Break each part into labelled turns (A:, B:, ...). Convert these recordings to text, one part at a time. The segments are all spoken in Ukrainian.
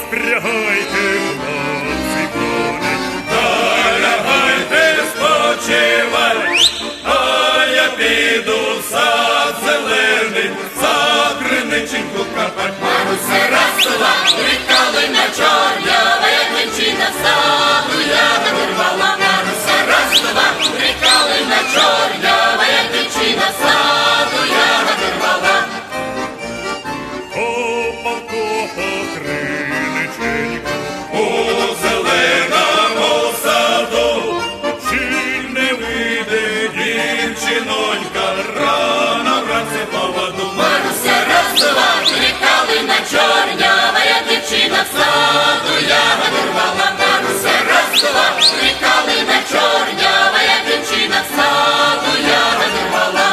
A: Спрягайте, хлопці, коні,
B: та лягайте спочивать, а я піду в сад зелений, за криниченьку капать.
C: Маруся росла, калина чорнява, як дівчина в саду ягоди рвала. Маруся росла, калина чорнява, як дівчина в саду ягоди рвала.
A: копав криниченьку,
B: У зеленому саду,
A: чи не
B: вийде дівчинонька, рано вранці по воду.
C: Маруся росла, калина чорнява, як дівчина в саду ягоди рвала. Маруся росла, калина чорнява, як дівчина в саду ягоди рвала.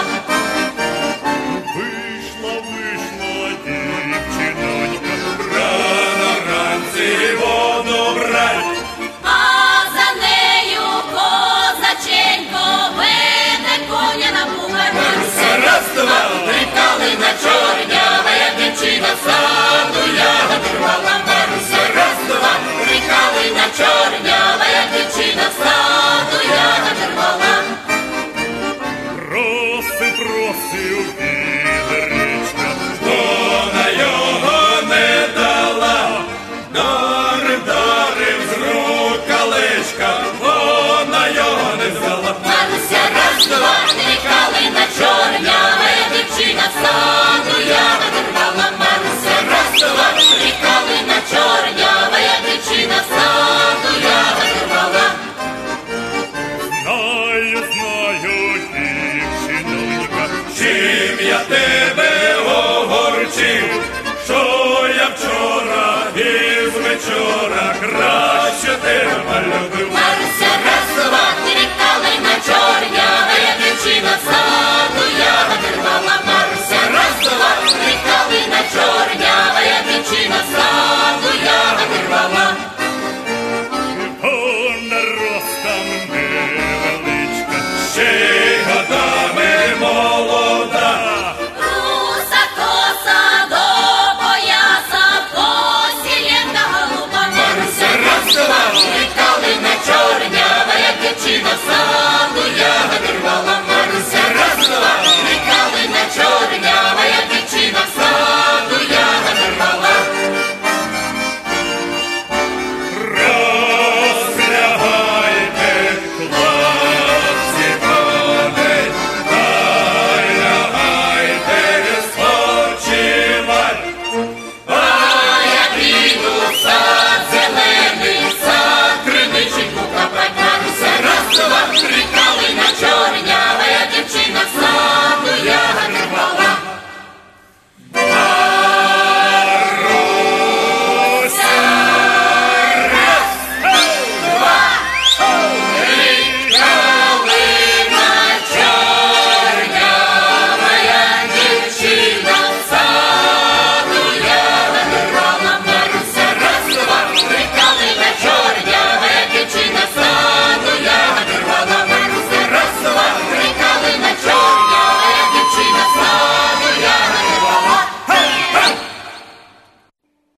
A: вийшла дівчинонька,
B: Рано вранці воду брать,
C: А за нею козаченько веде коня на бугай. Маруся росла, калина чорнява, як дівчина в саду ягоди рвала. Маруся росла, калина чорнява, як дівчина в саду ягоди рвала.
A: просив відричка,
B: вона його не дала. Дарив з рук колечка, вона його не взяла.
C: Маруся росла, калина чорнява, як дівчина в саду ягоди рвала. Маруся росла, калина чорнява, як дівчина в саду ягоди рвала.
A: знаю, дівчинонька,
B: Чим я тебе огорчив, що я вчора із вечора краще тебе любив.